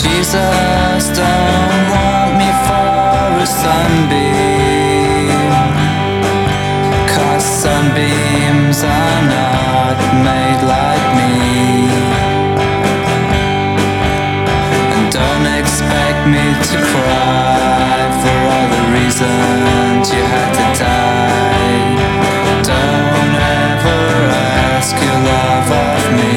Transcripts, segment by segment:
Jesus don't want me for a sunbeam, 'cause sunbeams are not made like me. And don't expect me to cry for all the reasons you had to die. Don't ever ask your love of me.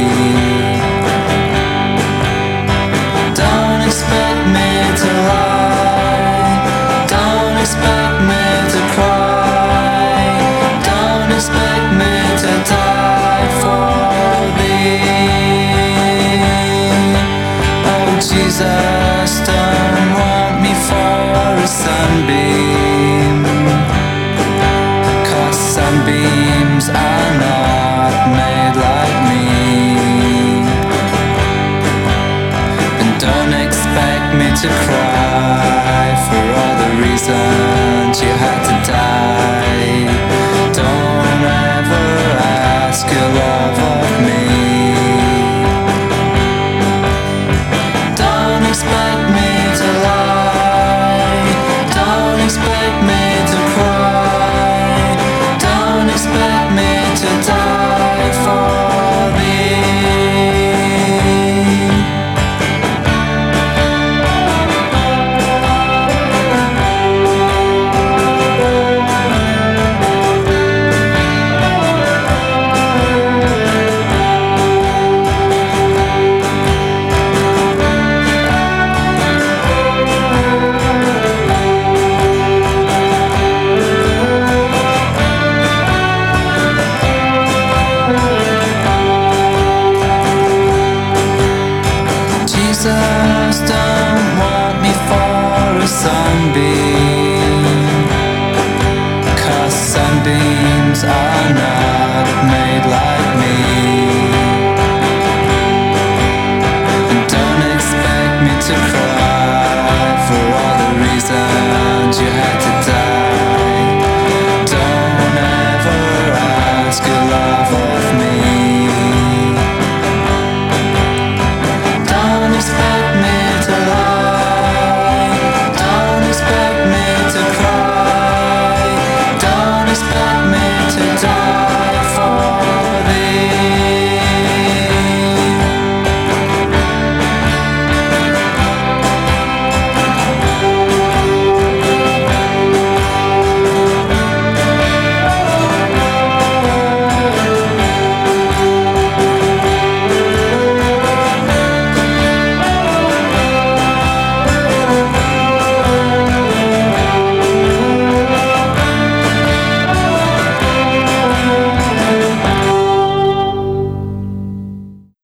Don't expect me to lie. Don't expect me to cry. Don't expect me to die for thee. Oh, Jesus don't want me for a sunbeam, 'cause sunbeams are not made like me. Don't expect me to cry for all the reasons you had to die. Don't ever ask your love of me. Don't expect me to lie. Don't expect me to cry. Don't expect me to die for thee. Jesus don't want me for a sunbeam, 'cause sunbeams are